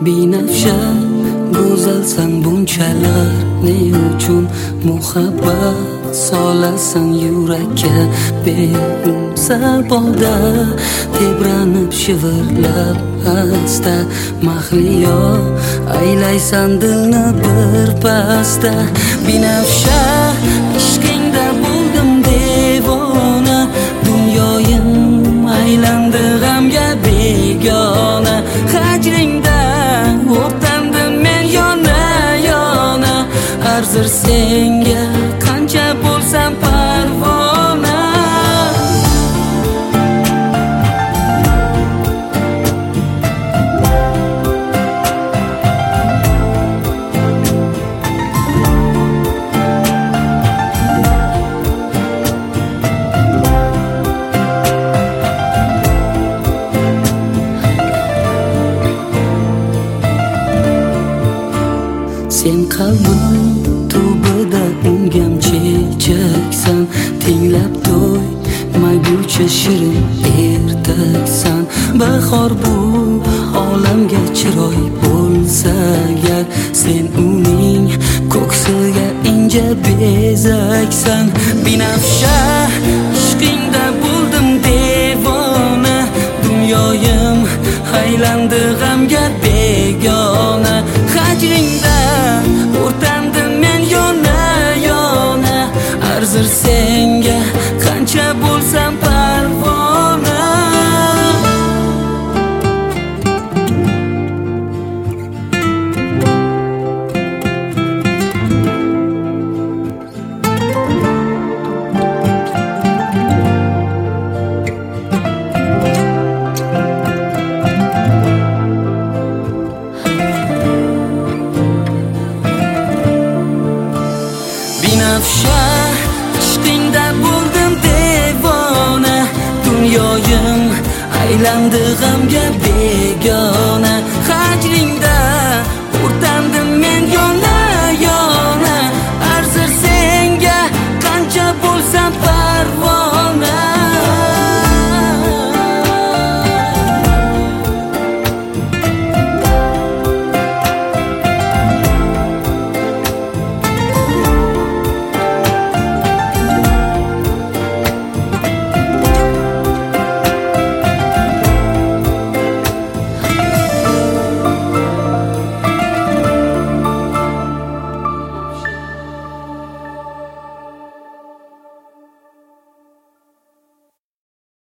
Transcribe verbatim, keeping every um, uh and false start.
binafsha go'zalsan bunchalar, ne uchun muhabbat solasan yurakka? Beumsal bolda tebranib shivirlab asta mahliyo aylaysan dilni bir pasda. Binafsha ishqingda bo'ldim devona, dunyoyim aylandi g'amga begona. Hajringda o'rtandim men yona yona, arzir senga qancha bo'lsam parvona. Sen qalbim tubida ungam chechaksan, tinglab to'ymaguncha shirin ertaksan. Bahor bu olamga chiroy bo'lsa agar, sen uning ko'ksiga inja bezaksan. Binafsha ishqingda bo'ldim devona, dunyoyim aylandi g'amga begona. Hajringda o'rtandim men yona yona, arzir senga qancha bo'lsam parvona. Binafsha ishqingda bo'ldim devona, dunyoyim aylandi g'amga begona. Hajringda